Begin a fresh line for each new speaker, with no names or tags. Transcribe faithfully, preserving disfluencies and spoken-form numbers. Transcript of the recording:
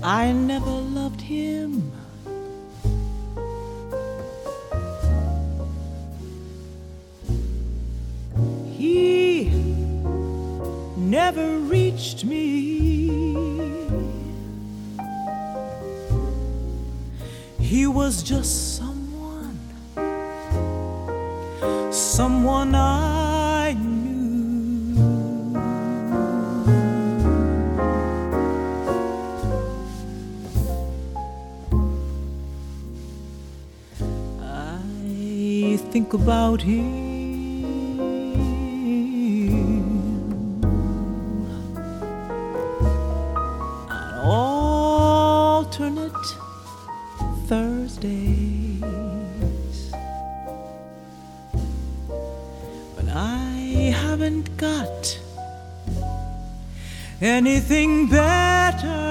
I never loved him. He never reached me. He was just someone, someone I knew. I think about him on alternate Thursdays, but I haven't got anything better